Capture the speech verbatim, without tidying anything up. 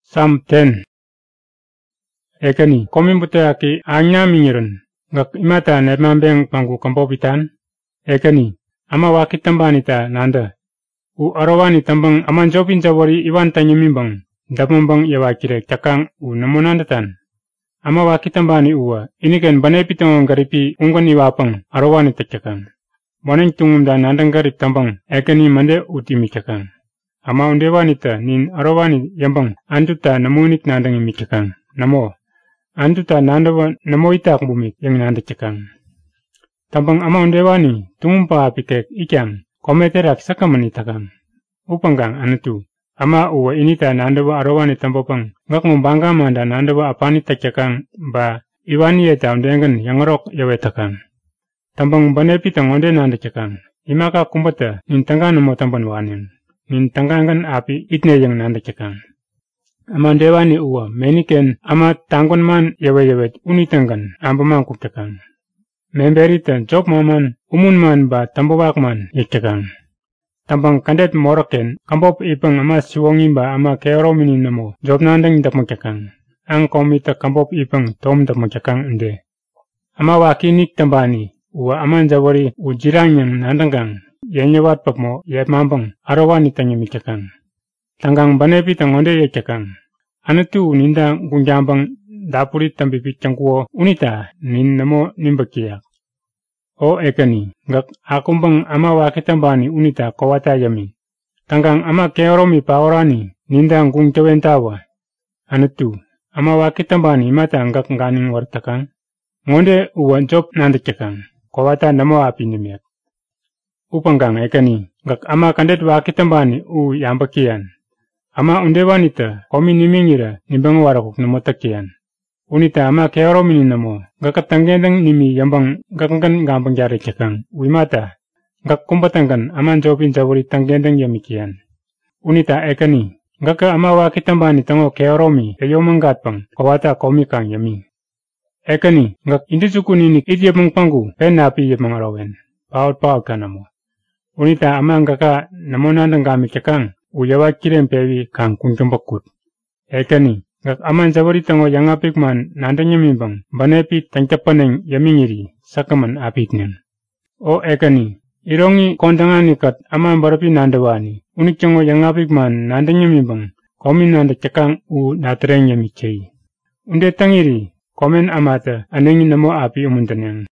Psalm ten. Ekani, kominbuto yaki anyamirin, ngak imata nebambeng pangu kampopitan. Ekani, ama waki tambanita nanda. U arawani tambang aman jopin jawari iwan tanyamimbang, dapambang yawakire cakang u namunandatan. Ama waki tambani uwa, iniken banepitong garipi ungan iwapang arawani takakang. Boneng tungunda nandang garip tambang, ekani mande utimi cakang. Ama undewanita nin arawani yambang antuta namunik nandang imikakang. Namo, antuta nandawa namoitak bumik yang nanda cakang. Tambang ama undewani tungumpa apitek ikyang kometerak sakamani takang. Upanggang anatu, ama uwa inita nandawa arawani tambopang ngak mumbangga manda nandawa apani takakang ba iwani yeta undengan yang rok yawe takang. Tambang banepitang onde nanda cakang. Imaka kumbata nintangga namo tamban wanin. Nin tanggangan api itne yang nanda cakang. Ama dewani uwa meniken ama tanggon man yawe yawe unitanggan ambamang cakang. Memberita job maman umun man ba tambawak man ikakang. Tambang kandet moroken kampop ipang ama siwongi ba ama keoro mini namo job nandang dapang cakang. Ang komita kampop ipang tom dapang cakang ende. Ama wakinik tambani uwa aman jawari ujirang yang nandanggang. Yanyawat pakmo yat mambang arawani tanyami cakang. Tanggang banepi tangonde ye cakang. Anatu ninda gunjambang dapuri tambipi cangkuo unita nin namo nimbakiyak. O ekani, ngak akumbang ama wakitambani unita kawata yami. Tanggang ama keoromi paorani ninda ngung cawentawa. Anatu, ama wakitambani mata ngak nganing wartakang. Ngonde uwan job nanda cakang. Kawata namo api nimiak. Upanggang ekani, ngak ama kandet wakitambani u yambakian. Ama undewanita komi nimingira nimbang warakuk namotakian. Unita ama keoromini namo, ngak tanggendang nimi yambang ngakangkan ngambang jari cakang. Wimata, ngak kumbatangkan aman jopin jawari tanggendang yamikian. Unita ekani, ngak ama wakitambani tango keoromi yayomanggatpang kawata komikang yami. Ekani, ngak indisuku ninik ityapang panggu pen napi yapang arawen. Paut-paut kanamo. Unita ama ngaka namonandang gamit cakang, uyawa kirem pewi kang kungkumbakut. Ekani, ngak aman jawari tango yang apik man nandang yamimbang, banepi tangcapaneng yamingiri, sakaman apitnen. O ekani, irongi kondangani kat aman barapi nandawani, unik cango yang apik man nandang yamimbang, komin nanda cakang u natreng yamikei. Unde tangiri, komen amata anengi namo api umuntaneng.